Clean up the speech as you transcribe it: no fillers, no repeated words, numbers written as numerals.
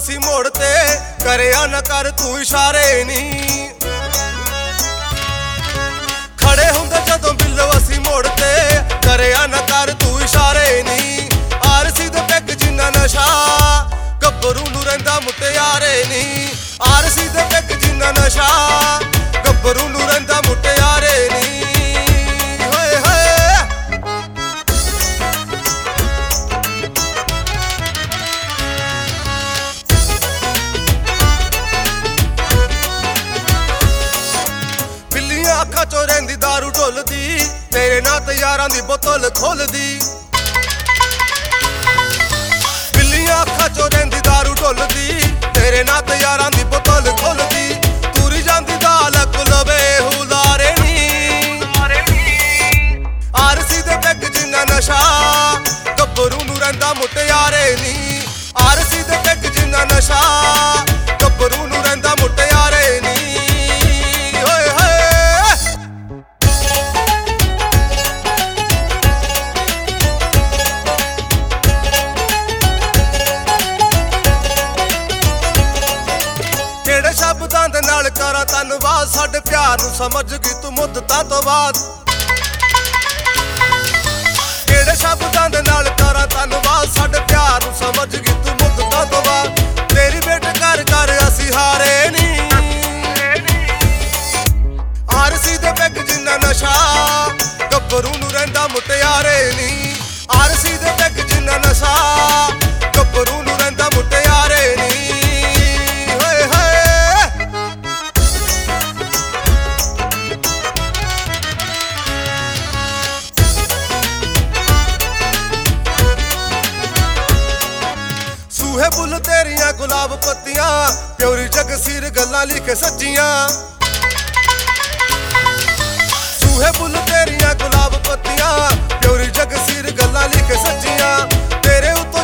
ਅਸੀਂ ਮੋੜ ਤੇ ਕਰਿਆ ਨਾ ਕਰ ਤੂੰ ਇਸ਼ਾਰੇ ਨੀ ਖੜੇ ਹੁੰਦੇ ਜਦੋਂ ਬਿੱਲੋ ਅਸੀਂ ਮੋੜ ਤੇ ਕਰਿਆ ਨਾ ਕਰ ਤੂੰ ਇਸ਼ਾਰੇ ਨੀ ਆਰਸੀ ਦੇ ਪੈਗ ਜਿੰਨਾ ਨਸ਼ਾ ਗੱਭਰੂ ਨੂੰ ਰਹਿੰਦਾ ਮੁਟਿਆਰੇ ਨੀ ਆਰਸੀ ਦੇ ਪੈਗ ਜਿੰਨਾ ਨਸ਼ਾ ਗੱਭਰੂ ਨੂੰ ਰਹਿੰਦਾ ਮੁਟਿਆਰੇ ਨੀ ਹੋਏ ਹੋਏ ਬਿੱਲੀਆਂ ਅੱਖਾਂ ਚੋਂ ਰਹਿੰਦੀ ਦਾਰੂ ਢੁੱਲਦੀ ਤੇਰੇ ਨਾਲ ਤੇ ਯਾਰਾਂ ਦੀ ਬੋਤਲ ਖੋਲਦੀ ਬਿੱਲੀਆਂ ਅੱਖਾਂ ਚੋਂ ਰਹਿੰਦੀ ਦਾਰੂ ਢੁੱਲਦੀ ਤੇਰੇ ਨਾਲ ਤੇ ਯਾਰਾਂ ਦੀ ਬੋਤਲ ਖੋਲਦੀ ਤੁਰੀ ਜਾਂਦੀ ਦਾਲ ਕੁਲਵੇ ਹੁਲਾਰੇ ਨੀ ਆਰਸੀ ਦੇ ਪੈਗ ਜਿੰਨਾ ਨਸ਼ਾ ਗੱਭਰੂ ਨੂੰ ਰਹਿੰਦਾ ਮੁਟਿਆਰੇ ਨੀ ਆਰਸੀ ਦੇ ਪੈਗ ਜਿੰਨਾ ਨਸ਼ਾ ਗੱਭਰੂ ਨੂੰ ਰਹਿੰਦਾ ਮੁਟਿਆਰੇ ਨੀ ਹੋਏ ਹੋਏ ਕਿਹੜੇ ਸ਼ਬਦਾਂ ਦੇ ਨਾਲ ਕਰਾਂ ਧੰਨਵਾਦ ਸਾਡੇ ਪਿਆਰ ਨੂੰ ਸਮਝ ਗਈ ਤੂੰ ਮੁੱਦਤਾਂ ਤੋਂ ਬਾਅਦ ਕਿਹੜੇ ਸ਼ਬਦਾਂ ਦੇ ਨਾਲ ਕਰਾਂ ਧੰਨਵਾਦ ਸਾਡੇ ਪਿਆਰ ਨੂੰ ਸਮਝ ਗਈ ਤੂੰ ਮੁੱਦਤਾਂ ਤੋਂ ਬਾਅਦ ਤੇਰੀ ਵੇਟ ਕਰ ਕਰ ਅਸੀਂ ਹਾਰੇ ਨੀ ਆਰਸੀ ਦੇ ਪੈਗ ਜਿੰਨਾ ਨਸ਼ਾ ਗੱਭਰੂ ਨੂੰ ਰਹਿੰਦਾ ਮੁਟਿਆਰੇ ਨੀ ਆਰਸੀ ਦੇ ਪੈਗ ਜਿੰਨਾ ਨਸ਼ਾ ਗੱਭਰੂ ਨੂੰ ਰਹਿੰਦਾ ਮੁਟਿਆਰੇ ਨੀ ਹੋਏ ਹੋਏ ਸੂਹੇ ਬੁੱਲ ਤੇਰੀਆਂ ਗੁਲਾਬ ਪੱਤੀਆਂ ਪਿਓਰੀ ਜਗਸੀਰ ਗੱਲਾਂ ਲਿਖੇ ਸੱਚੀਆਂ ਸੂਹੇ ਬੁੱਲ ਤੇਰੀਆਂ ਗੁਲਾਬ ਪੱਤੀਆਂ ਪਿਓਰੀ ਜਗਸੀਰ ਗੱਲਾਂ ਲਿਖੇ ਸੱਚੀਆਂ ਤੇਰੇ ਉੱਤੋਂ